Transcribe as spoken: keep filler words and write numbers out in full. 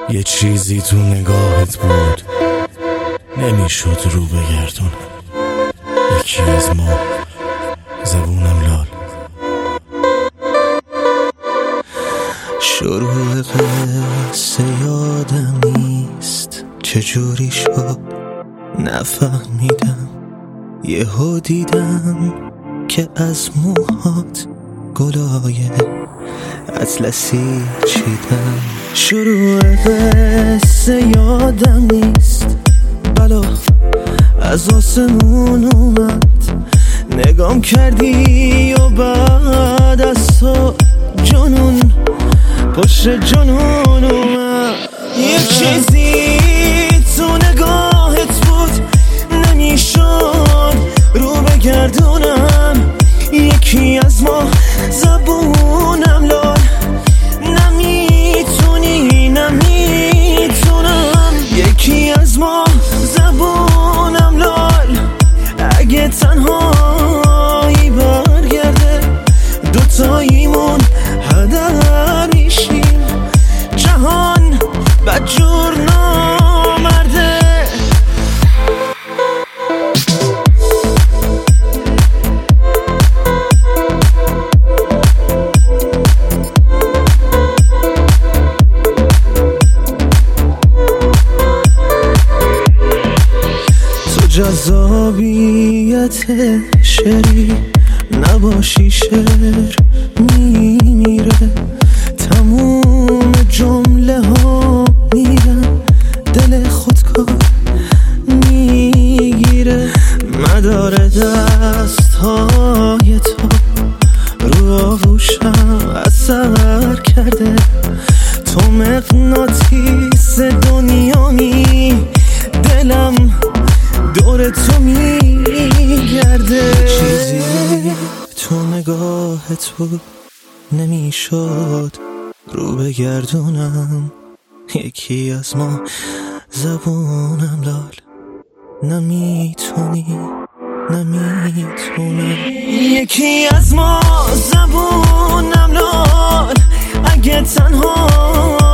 یه چیزی تو نگاهت بود نمیشد رو بگردونم. یکی از ما زبونم لال. شروع قصه یادم نیست چجوری شد نفهمیدم. یهو دیدم که از موهات گلای اطلسی چیدم. شروع قصه یادم نیست بلا از آسمون اومد. نگام کردی و بعد از تو جنون پشت جنون اومد. یه چیزی تو نگاهت بود نمیشد رو بگردونم. یکی از ما زبونم لال. نمیتونی نمیتونم. یکی از ما زبونم لال. اگه تنهایی برگرده دوتاییمون هدر میشیم. جهان بدجور نامرده. تو جذابیت شعری نباشی شعر میمیره. تموم جمله ها میرن دل خودکار میگیره. مدار دست های تو رو آغوشم اثر کرده. تو مغناطیس دنیامی دلم دور تو میگرده. چیزی تو نگاهت بود نمیشد رو بگردونم. یکی از ما زبونم لال. نمیتونی نمیتونم. یکی از ما زبونم لال. اگه تنها